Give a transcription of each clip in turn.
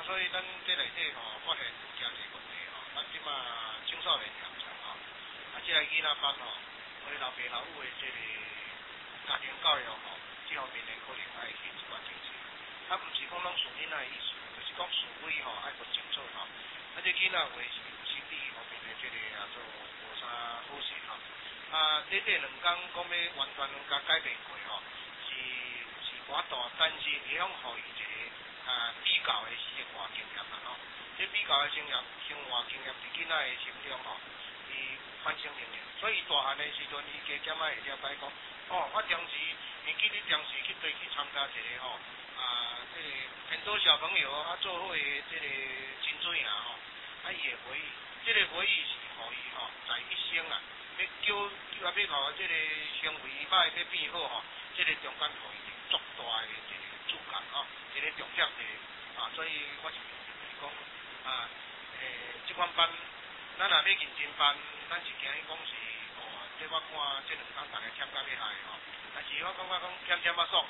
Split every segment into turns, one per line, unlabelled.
所以咱这内底发现有诚侪问题咱即马青少年现场即个囡仔班我哋老爸老母的这个家庭教育这方面呢可能爱去一寡精神，毋是讲拢顺囡仔的意思，就是讲思维爱分清楚这囡仔话是心理方面的这个做无啥好势短两工讲要完全甲改变过是我大担心会用互伊一个比较的生活经验这比较的生活经验伫囡仔的心中伊反省能力，所以大汉的时阵伊加减会了解讲我当时会记你当时去对去参加一个这个很多小朋友做伙的这个真水伊的回忆，这个回忆是互伊在一生要要互这个行为歹要变好这个中间互伊足大的一个主角一个重点所以我是讲这款班咱若要认真办，咱是惊伊讲是这我看这两工大家欠甲要害但是我感觉讲欠爽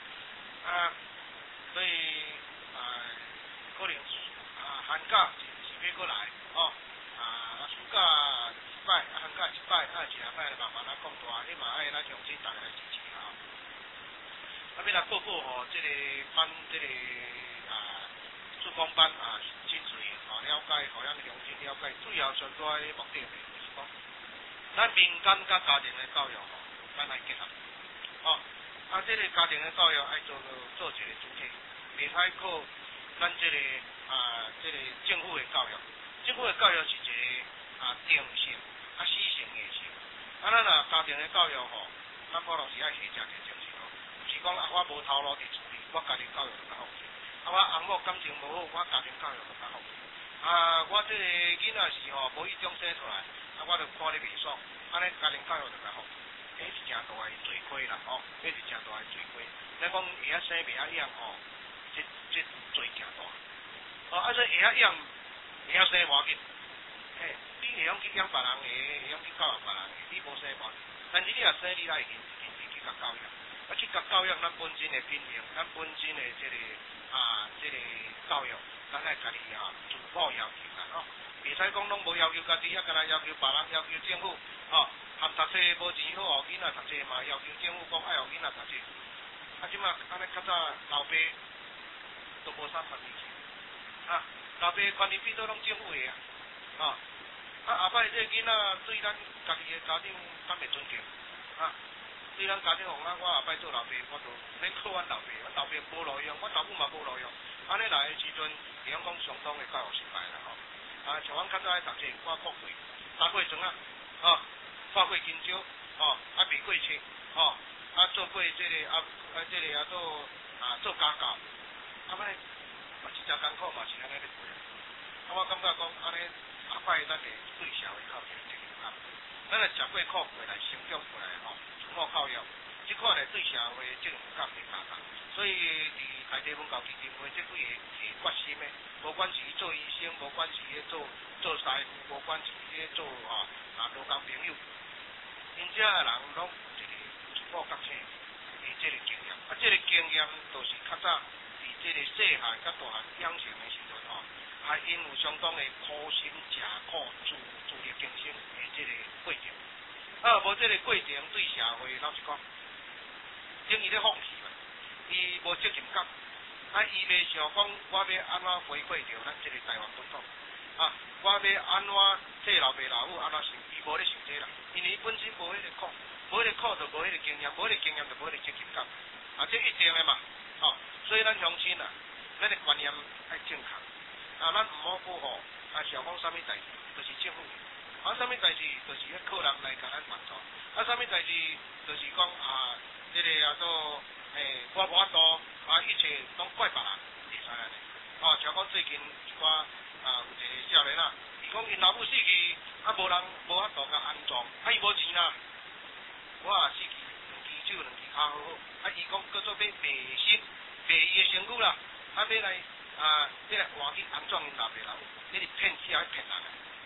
所以可能寒假是要过来暑假一摆寒假一摆一两摆慢慢讲大，你嘛爱咱乡亲大家来支持要来报告这个班这个曙光班真侪了解，互咱乡亲了解，主要上大的目的就是讲，咱民间甲家庭的教育咱来结合这个家庭的教育爱做一个主体，袂歹靠咱这个这个政府的教育，政府的教育是一个定性死性的性，咱若家庭的教育咱普通是爱下正个精神毋是讲我无头路伫处理，我家庭教育就较好我翁某感情无好，我家庭教育就较好我这个囡仔是无意中生出来我就看你袂爽，安尼家庭教育就较好。这是真大的罪亏啦这是真大的罪亏。咱讲会生袂养这罪真大所以会养会生无要紧你会晓去养别人的，会晓去教育别人的，你无生无要紧，但是你若生你来认真去甲教育去甲教育咱本身的品行，咱本身的这个这个教育咱爱家己自我要求袂使讲拢无要求家己敢若要求别人，要求政府含读册无钱好囡仔读册嘛，要求政府讲爱互囡仔读册即马安尼较早老爸都无啥权利老爸权利变做拢政府的后摆这囡仔对咱家己的家长敢会尊敬对咱家长讲我后摆做老爸我就免靠阮老爸无路用，阮老母嘛无路用安尼来的时阵会晓讲相当的教育失败啦像阮较早爱读册我国会打过庄画过金蕉卖过册做过这个这个做家教摆嘛真正艰苦嘛是安尼咧过我感觉讲安尼后摆咱会对社会靠一个责任咱会食过苦过来成长过来自我教育即款咧对社会责任感会加强，所以伫台地文教基金会这几个决心的，无管是做医生，无管是做师傅，无管是做劳工朋友，因遮的人拢有一个自我觉醒的这个经验这个经验就是较早伫这个细汉甲大汉养成的时阵因有相当的苦心吃苦自力更生的这个过程无这个过程对社会老实讲等于咧放弃嘛，伊无责任感伊袂想讲我要安怎回馈着咱这个台湾本土我要安怎替老爸老母安怎想，伊无咧想这啦，因为伊本身无迄个苦，无迄个苦就无迄个经验，无迄个经验就无迄个责任感这一定的嘛所以咱乡亲咱的观念爱正确咱毋好过想讲啥物代志，就是政府啥物代志就是要靠人来甲咱帮助啥物代志就是讲这个做我无法度一切拢怪别人，会使安尼像讲最近一寡有一个少年伊讲因老母死去无人无法度甲安葬伊无钱啦，我死去两支手两支骹好好伊讲叫做要卖身卖伊的身躯啦要来这个换去安葬因老爸老母，这是骗钱还骗人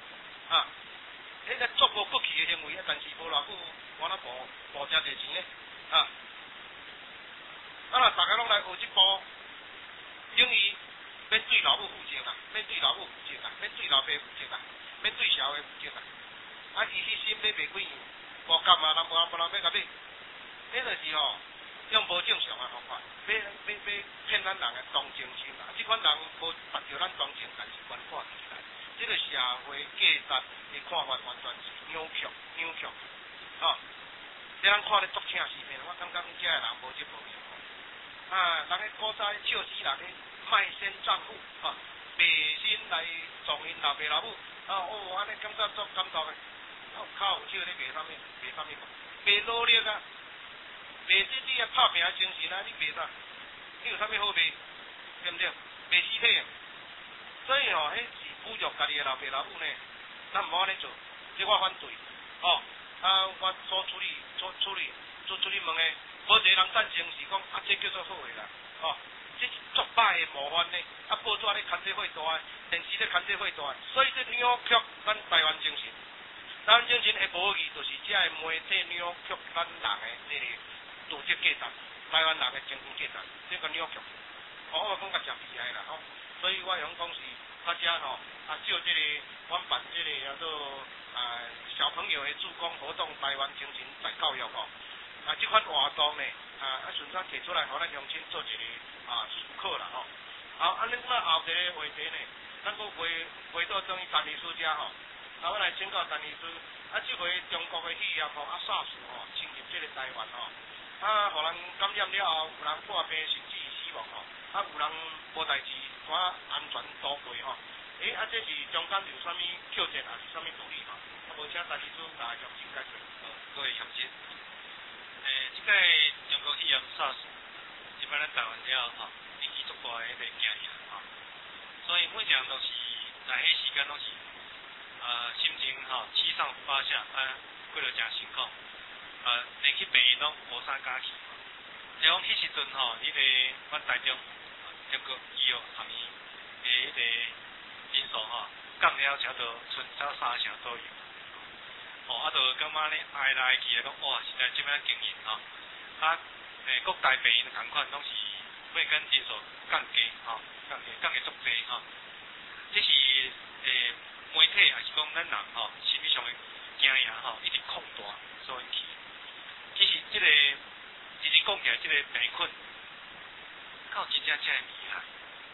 迄个足无骨气的行为但是无偌久我无真侪钱咧若大家拢来学这步，等于要对对老母负责啦，免对老母负责啦，免对老爸负责啦，免对社会负责啦。啊，伊迄心要卖几样，无甘啊，人无人要甲买，迄就是吼，用无正常诶方法，要骗咱人诶同情心啦。即款人无达到咱同情，但是关看起来，即个社会价值诶看法完全是扭曲，吼。这咱看咧足请死命，我感觉遮诶人无即方面。啊，人诶古早笑死人诶卖身丈夫，吼，卖身来撞因老爸老母，安尼感觉足感动诶。靠，即个咧卖啥物？卖努力啊，卖你啊拍拼精神啊，你卖啥？你有啥物好卖？对毋对？卖尸体啊！所以吼，迄是侮辱家己诶老爸老母呢，咱毋好安尼做，即我反对。哦，我所处理问诶，无一个人赞成是讲这叫做好诶啦。哦，这是足歹诶模范呢，报纸咧牵这伙大，电视咧牵这伙大，所以这扭曲咱台湾精神。台湾精神会无去，就是遮个媒体扭曲咱人诶这个道德价值，台湾人诶精神价值，这个扭曲。我讲较诚厉害啦吼，所以我想讲是大家吼，照这个阮办这个叫做小朋友诶助攻活动，台湾精神在教育吼，这款活动呢，顺便提出来，互咱乡亲做一个思考啦吼。好，咱后一个话题呢，咱佫回到等于陈律师遮吼。我来请教陈律师，即回中国的企业吼SARS吼侵入这个台湾吼，互人感染了后，有人破病甚至死亡吼，有人无代志，怎安全度过吼？这是中间有啥物挑战，还是啥物道理吼？无请陈律师来详细解释。
各位乡亲，即个中国企业SARS，即摆咱台湾了吼，引起足大诶迄个惊吓吼，所以每样都是在迄时间拢是。心情七上八下，过了真辛苦，连去病院拢无啥敢去。就讲迄时阵迄个阮台中中国医药下面迄个人数降了差不多剩到3成左右。就感觉咧挨来去讲哇，实在即摆经营各大病院同款拢是每间人数降低降低足济这是媒体还是讲咱人心理上的惊吓一直扩大所引起。其实这个真正讲起来，这个病菌到真正这么厉害，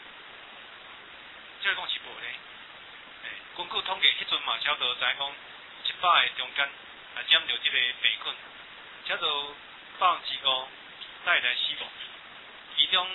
这个讲是无咧。根据统计，迄阵嘛，差不多知讲100个中间染着这个病菌，差不多5%带来死亡，其中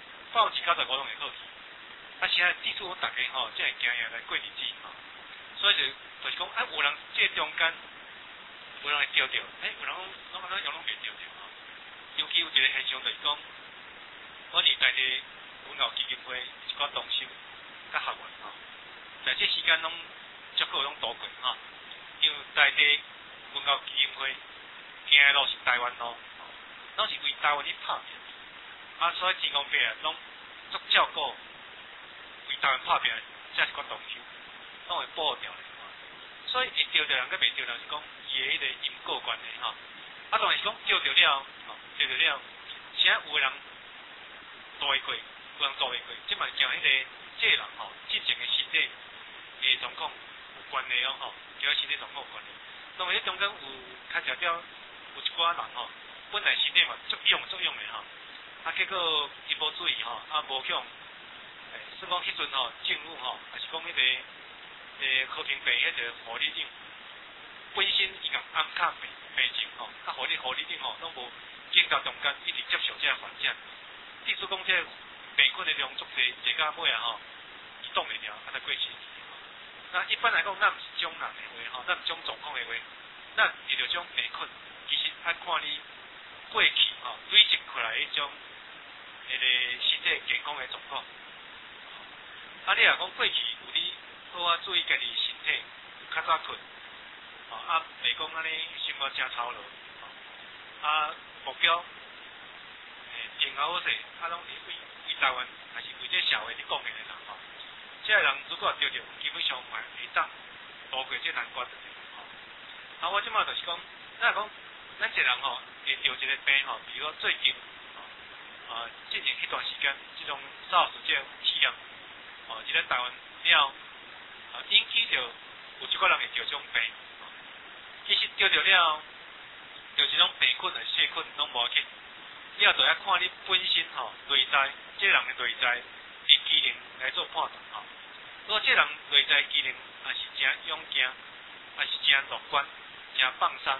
95%拢会好去。现在记住大家这个惊吓来过日子所以就是讲，有人这中间有人会钓到，有人拢安怎样拢袂钓到尤其有一个现象就是讲，阮伫在地文教基金会一寡同修甲学员在这时间拢足够拢度过因为在地文教基金会行的路是台湾路，拢是为台湾去拍拼，所以天公伯拢足照顾为台湾拍拼，这是寡同修。拢会保护掉咧，所以会钓着人，甲袂钓着是讲伊诶迄个因果关系当然是讲钓着了，钓着了，现在有诶人躲会过，有人躲会过，即嘛惊迄个这人之前诶身体诶状况有关系叫身体状况有关系。当然迄中间有较条条有一寡人本来身体嘛足勇诶结果伊无注意无向算讲迄阵政府还是讲迄个。和平病迄个护理长本身伊共暗卡病情护理长拢无警察中间一直接受这个患者，意思讲这个病菌的量足济，坐到尾伊挡袂了，才过身。那一般来讲，咱毋是种人的话咱毋种状况的话，咱遇到种病菌，其实爱看你过去累积过来迄种迄个身体健康的状况。你若讲过去有你。好注意家己身体，较早困，袂讲安尼生活真操劳，目标，前后好势，拢是为台湾，还是为这社会伫贡献的人这个人如果钓着，基本上会当度过这难关。我即马就是讲，咱讲，咱一个人会钓一个病比如说最近，进行迄段时间，这种SARS这个企业咱台湾了，引起着有一个人会着种病，其实着了，就是种病菌啊、细菌拢无要紧，你也着要看你本身内在，这人的内在的机能来做判断如果这人内在机能也是真勇敢，也是真乐观、真放松，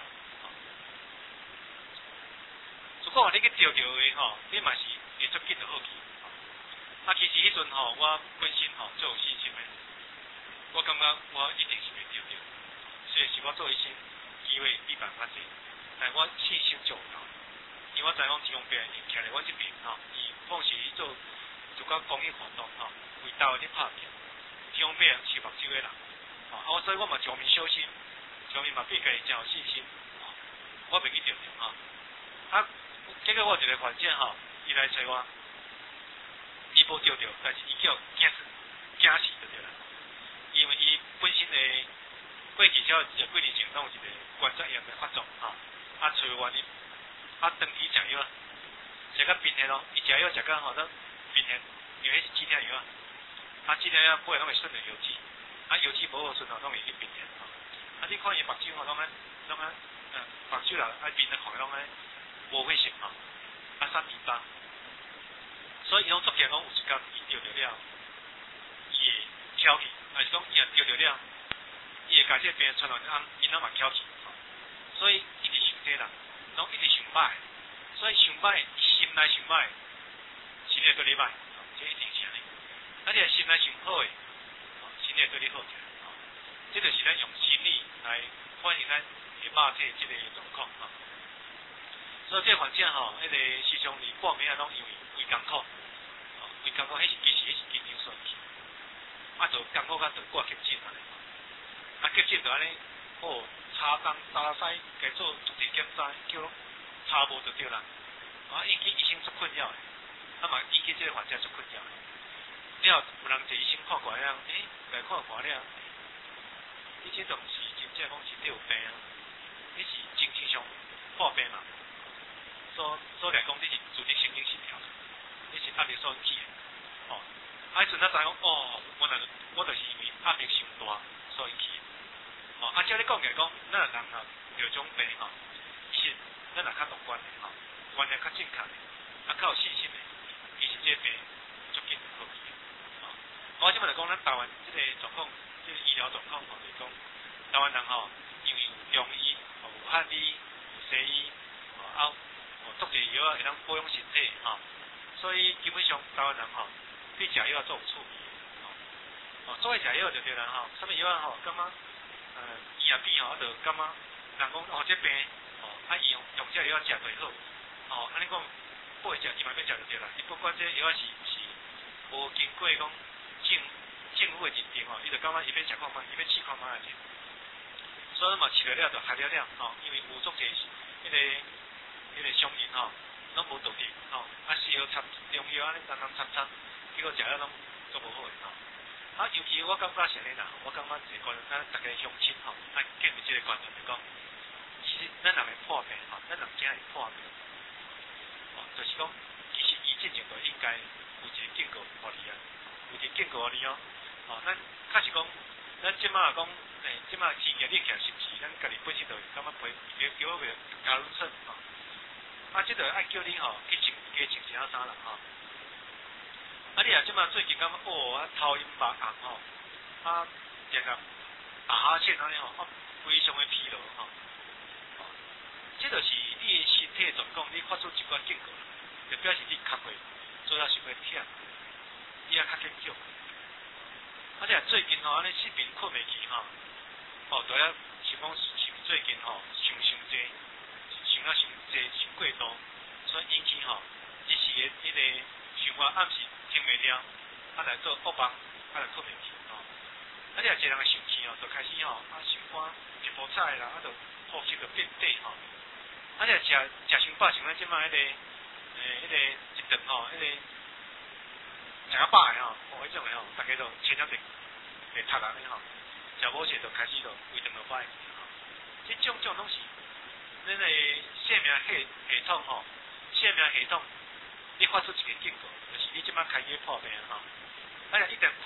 如果你去着的你嘛是会足紧就好去。其实迄阵我本身最有信心的，我感觉我一定是会着，所以是我做医生，机会比办法济，但我信心足够，因为我知讲志工病伊徛在我这边伊放是做一寡公益活动为台湾咧拍拼，志工病是目睭的人，所以我嘛上面小心，上面嘛对家己真有信心，我袂去着结果我一个患者伊来找我。伊无着，但是伊叫惊死就对啦。因为伊本身的过去少几年前，拢有一个关节炎的发作找完伊长期食药食到贫血咯。伊食药食到都贫血，因为迄是止疼药止疼药背后拢会顺着油脂，油脂无好顺拢会去贫血你看伊目睭拢目睭啦，面的看拢无血色三米八。所以伊拢足惊讲有一天伊着了，伊会翘起，还是讲伊若着了，伊会甲这病传染因仔嘛翘起，所以一直想这人，拢一直想歹，所以想歹，心内想歹，身体对你歹，这一定是安尼。你若心内想好诶，身体对你好起来，这就是咱用心理来反映咱的肉体这个状况所以这患者迄个时常离半暝拢因为胃艰苦。胃艰苦，迄是其实迄是紧张所致，就艰苦甲就挂急诊急诊就安尼，查东查西，加做逐日检查，叫查无就对啦，引起医生足困扰的，嘛引起这个患者足困扰的。了有人坐医生看过来来看看了，你这都毋是真正讲是你有病你是精神上破病嘛，所来讲你是自律神经失调。你是压力所起的，迄阵知讲我就是因为压力伤大所以起的，照你讲起来讲，咱人着种病其实咱也较乐观的观念较正确的，较有信心的，其实这病足紧就好去的，我即摆来讲，咱台湾这个状况，这个医疗状况就是讲，台湾人因为有中医、有汉医、有西医，足侪药会当保养身体所以基本上台湾人对食药做有趣味所以食药就对啦什么药感觉医也比就感觉人讲这病伊用这药食最好安尼讲不会食伊嘛要食就对啦，伊不管这药是无经过讲政府的认定伊就感觉伊要食看卖，伊要试看卖者，所以嘛试了就害了因为有足侪迄个商人拢无道德西药掺中药安尼掺，结果食了拢足无好诶尤其我感觉是安尼啦，我感觉一个观念，咱大家乡亲建立这个观念来讲，其实咱人会破病咱人真会破病就是讲，其实医之前就应该有一个警告互你有一个警告互你咱确实讲，咱即马讲即马天气热起来是不是？咱家己本身就感觉叫我个加仑肾这就爱叫你去穿其他衫啦你即马最近感觉头晕目红定个打哈欠安尼非常的疲劳这就是你的身体状况，你发出一寡警告，就表示你脚会做啊想要忝，你也较紧张。你若最近安尼失眠困袂去就要是讲是最近想济。想过度，所以引起一时的迄个想法暗时听袂了，来做恶梦，来困袂去你若一个人生气就开始心肝一波菜啦，就呼吸就变短你若食伤饱，像咱即摆迄个一顿迄个食较饱的迄种的大家都千了会读人的食无势就开始就胃肠就歹这种拢是。咱的生命系统生命系统，你发出一个警告，就是你即摆开始破病你若一旦破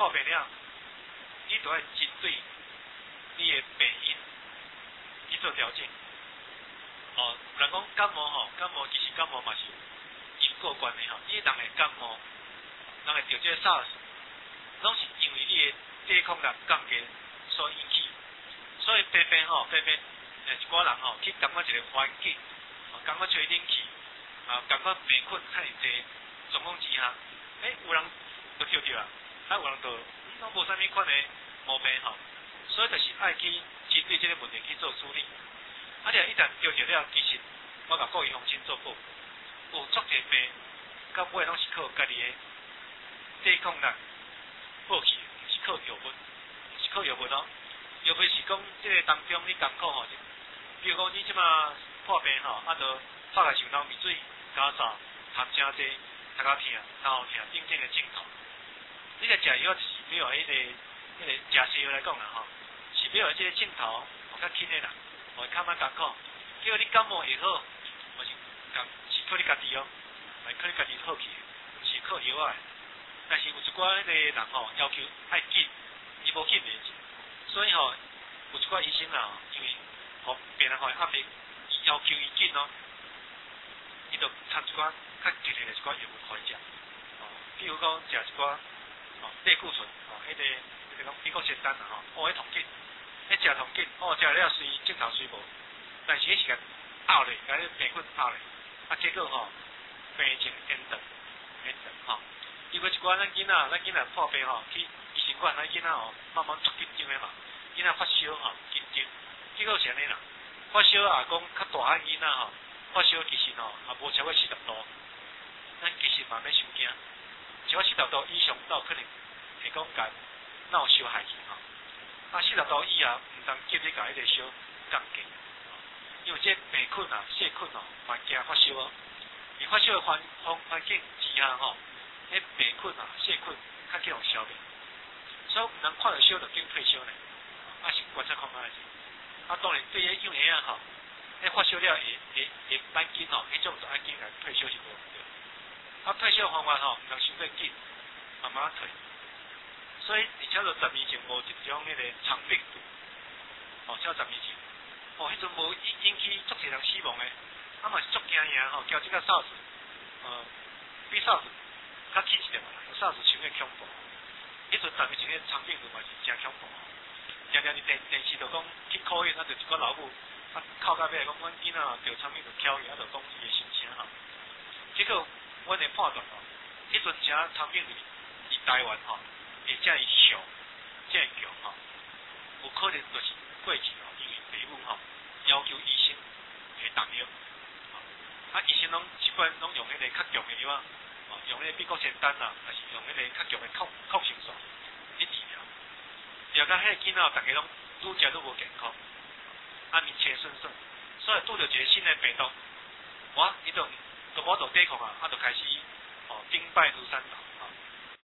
破病了，你都要针对你的病因去做调整。哦，人讲感冒吼，感冒其实感冒嘛是因果关的吼，你人会感冒，人会得这个 SARS， 拢是因为你的抵抗力降低所引起。所以偏偏一寡人吼去感觉一个环境，感觉吹冷气，感觉病困太济状况之下，有人就着着啊，有人就拢无啥物款的毛病吼，所以就是爱去针对这个问题去做处理。你若一旦着着了，其实我甲各位乡亲做过，有足侪病，到尾拢是靠家己的抵抗力过去，毋是靠药物，毋是靠药物哦。药物是讲这个当中你艰苦吼，比如讲你即马破病吼，就拍个上脑鼻水、加扫、痰真济、头壳痛、头痛等等的症头。你个食药就是比如迄个食西药来讲啦吼，是比如即个症头较轻的啦，会较moins艰苦。叫你感冒会好，我是靠你家己哦，袂靠你家己好去，毋是靠药啊。但是有一寡迄个人吼要求爱紧，伊无紧袂紧。所以吼，有一寡医生啦，因为互病人互压力，要求伊紧哦，伊就掺一寡较激烈的一寡药物互伊食。比如讲食一寡类固醇，迄个讲美国仙丹啦吼，迄痛紧，迄食痛紧，食了随症头随无，但是迄是甲拗咧，甲迄病菌拗咧，结果吼病情严重吼。如果一寡咱囡仔破病吼，去医生馆，咱囡仔吼慢慢足紧张的嘛，囡仔发烧吼紧张，结果是安尼啦，发烧讲较大汉囡仔吼，发烧其实吼也无超过40度，咱其实嘛免伤惊，超过40度以上都有可能会讲甲脑烧害去吼，40度以下毋通急你甲迄个烧降低，因为这病菌细菌嘛惊发烧哦，而发烧的环境之下吼。迄病菌细菌较去互消灭，所以毋通看到烧就紧退烧呢，是观察看卖者。当然对迄幼儿吼，迄发烧了会慢紧吼，迄种就爱紧来退烧是无对。退烧方法吼，毋通伤过紧，慢慢退。所以而且就10年前无一种迄个肠病毒，超10年前，迄阵无引起足侪人死亡的，嘛是足惊呀吼，交即个 SARS， 比 SARS。较轻一点嘛，SARS伤个恐怖。迄阵10年前个肠病毒嘛是真恐怖，常常伫电视就讲去考验，就一个老母哭到尾讲，阮囡仔着肠病毒挑伊，就讲伊的心情吼。结果阮的判断吼，迄阵只肠病毒伫台湾吼，会遮尔上，遮尔强吼，有可能就是过去吼，因为父母吼要求医生会动药，医生拢一般拢用迄个较强的药啊。用迄个美国仙丹啦，还是用迄个较强的抗生素去治疗，疗到迄个囡仔大家拢愈食愈无健康，面青顺顺，所以拄着一个新的病毒，伊就无抵抗就开始兵败如山倒。